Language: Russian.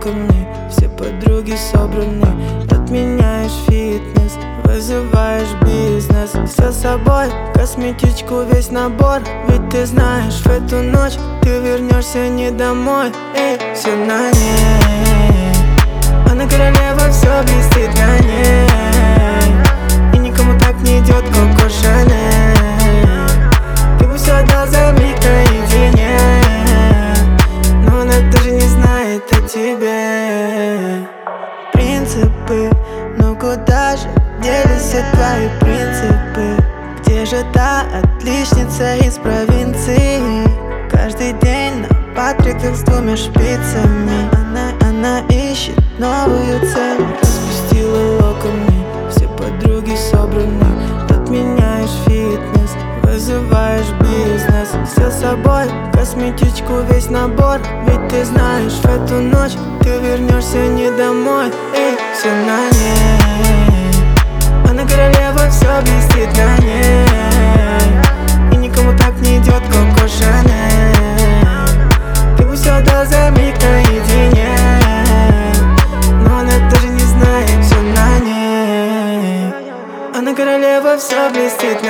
локоны, все подруги собраны. Отменяешь фитнес, вызываешь бизнес. Все с собой, косметичку, весь набор. Ведь ты знаешь, в эту ночь ты вернешься не домой. Эй, все на ней, она королева, все блестит на ней. И никому так не идет Коко Шанель. Ты бы все отдал за миг наедине, но она даже не знает о тебе. Принципы, ну куда же делись все твои принципы? Где же та отличница из провинции? Каждый день на патриках с двумя шпицами. Она ищет новую цель. Распустила локоны, все подруги собраны. Отменяешь фитнес, вызываешь бизнес. Все с собой, косметичку, весь набор. Ведь ты знаешь, в эту ночь ты вернешься не домой. Эй, все на ней, она королева, все блестит на ней. И никому так не идет Коко Шанель. Ты бы все отдал за миг наедине, но она даже не знает, все на ней. Она королева, все блестит